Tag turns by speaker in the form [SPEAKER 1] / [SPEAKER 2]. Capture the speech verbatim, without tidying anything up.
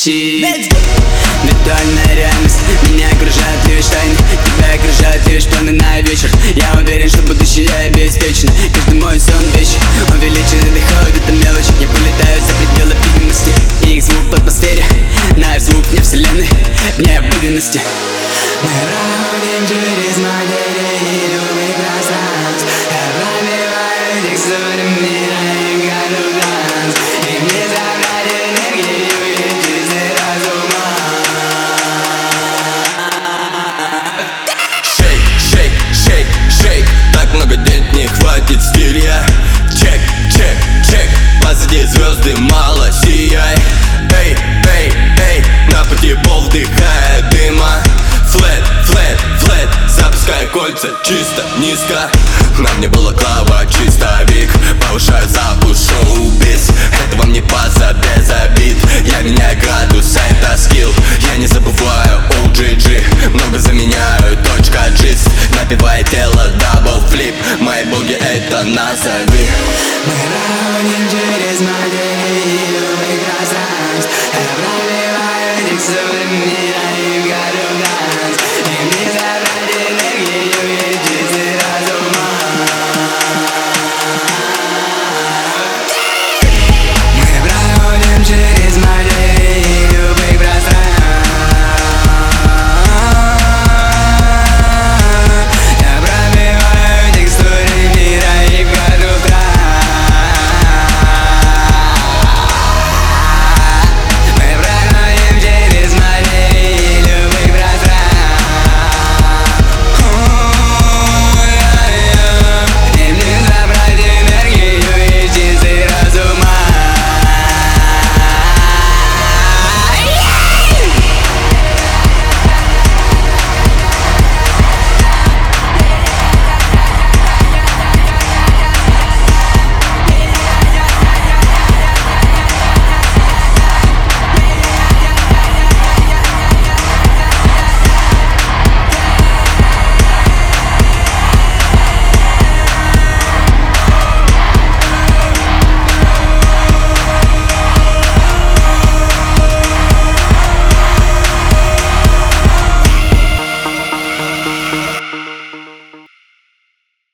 [SPEAKER 1] щит. Виртуальная реальность, меня окружают лишь тайны, тебя окружают лишь планы на вечер. Я уверен, что будущее обеспечено, каждый мой сон вечен, он величен и доходит до мелочи. Я полетаю за пределы видимости, их звук в атмосфере, наш звук вне вселенной, вне обыденности. Мы проходим через материи любых пространств, я пробиваю текстуры мира и гоню танц, и мне забрать энергию и чистый разум.
[SPEAKER 2] Шейк, шейк, шейк, шейк, так много денег не хватит стилья. Чек, чек, чек, позади звезды мало сияй. Эй, эй, эй, на пути пол вдыхая дыма. Флэт, флэт, флэт, запуская кольца чисто, низко. На мне было клава, чистовик, повышаю запуск шоу-биз. Это вам не паза без обид, я меняю градус, это скилл. Я не забываю о джи джи, много заменяю, точка джист. Напивает тело, дабл флип, мои боги это назови.
[SPEAKER 1] Мы проходим через материю